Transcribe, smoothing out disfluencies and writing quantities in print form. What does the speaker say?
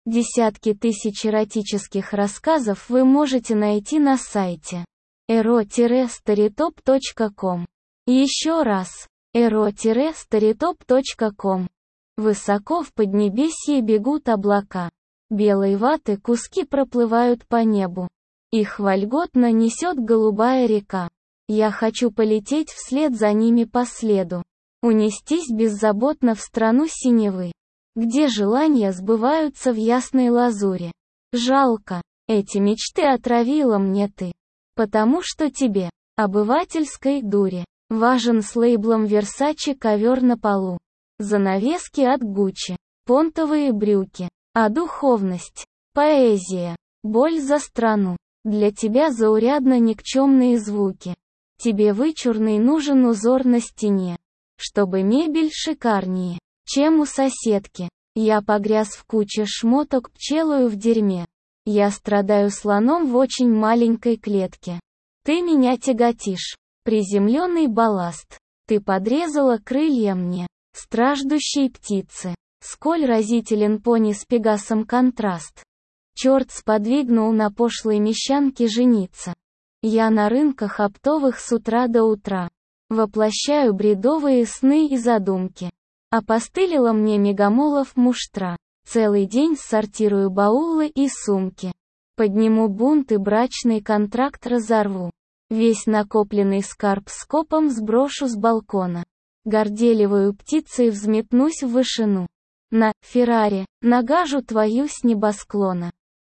Десятки тысяч эротических рассказов вы можете найти на сайте ero-storytop.com. Еще раз. ero-storytop.com. Высоко в поднебесье бегут облака. Белой ваты куски проплывают по небу. Их вольготно несет голубая река. Я хочу полететь вслед за ними по следу. Унестись беззаботно в страну синевы, где желания сбываются в ясной лазури. Жалко, эти мечты отравила мне ты. Потому что тебе, обывательской дуре, важен с лейблом Versace ковер на полу. Занавески от Gucci, понтовые брюки. А духовность, поэзия, боль за страну. Для тебя заурядно никчемные звуки. Тебе вычурный нужен узор на стене. Чтобы мебель шикарнее, чем у соседки. Я погряз в куче шмоток, пчелою в дерьме. Я страдаю слоном в очень маленькой клетке. Ты меня тяготишь. Приземленный балласт. Ты подрезала крылья мне, страждущей птицы. Сколь разителен пони с пегасом контраст. Черт сподвигнул на пошлой мещанке жениться. Я на рынках оптовых с утра до утра. Воплощаю бредовые сны и задумки. Опостылила мне мегамолов муштра. Целый день сортирую баулы и сумки. Подниму бунт и брачный контракт разорву. Весь накопленный скарб скопом сброшу с балкона. Горделивую птицей взметнусь в вышину. На Феррари нагажу твою с небосклона.